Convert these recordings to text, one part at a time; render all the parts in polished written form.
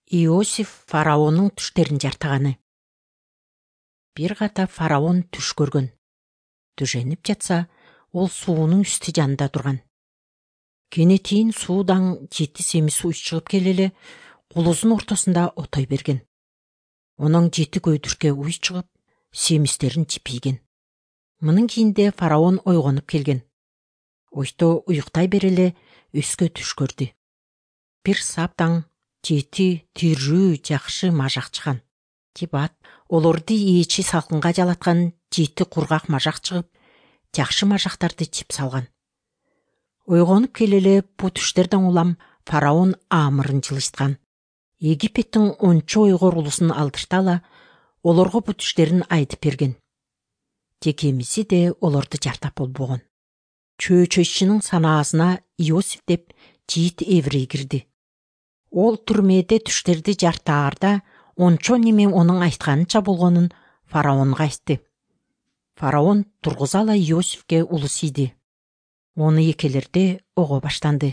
Иосиф фараонның түштерін жартағаны. Бір қата фараон түш көрген. Түшеніп жатса, ол суының үсті жанында тұрған. Кенетейін судан жеті семіз су шығып келелі, құлызын ортасында отай берген. Оның жеті көйдірке уй шығып, семіздерін жіпейген. Мұның кейінде фараон ойғанып келген. Ойто ұйықтай берелі, өске түш көрді. Бір саптан жеті түйрі жақшы мажақ шыған. Кебат, оларды ечі салқынға жалатқан жеті құрғақ мажақ шығып, жақшы мажақтарды жіп салған. Ойғанып келелі, бұ түштерден олам фараон амырын жылыстқан. Египеттің 10 ойғыр ұлысын алдыртала, оларға бұ түштерін айтып берген. Текемізі де оларды жартап ол болған. Чөйшінің санасына Иосиф деп жиит еврей кірді. Ол түрмеде түштерді жартағарда, ончо немен оның айтқанынша болғанын фараонға айтты. Фараон тұрғызала Иосифке ұлысыйды. Оны екелерде оғы баштанды.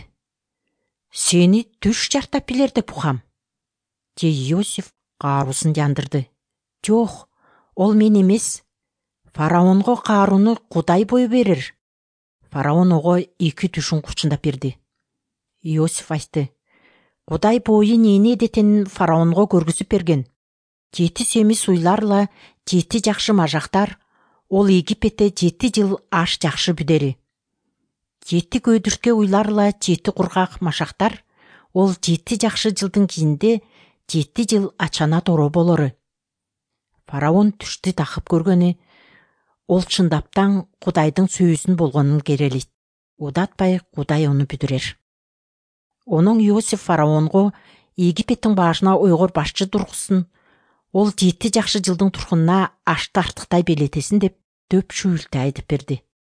Сені түш жартап білерді пұхам. Те Иосиф қарусын жандырды. Жоқ, ол мен емес. Фараонға қаруны Құдай бой берер. Фараон оғы екі түшін құчындап берді. Иосиф айтты. Құдай бойы нені детенін фараонға көргізіп берген. Жеті семіз уйларла жеті жақшы мажақтар, ол Египетте 7 жыл аш жақшы бүдері. Жеті көйдірке уйларла жеті құрғақ мажақтар, ол 7 жақшы жылдың кейінде 7 жыл ачана торы болыры. Фараон түшті тақып көргені, ол шындаптан Құдайдың сөзін болғанын керелейді. Одатпай Құдай оны бүдірер. Оның Иосиф фараонға Египеттің башына ойғыр башчы тұрғысын, ол 7 жақшы жылдың тұрғынына ашты артықтай белетесін деп дөп шүйілті айтып берді.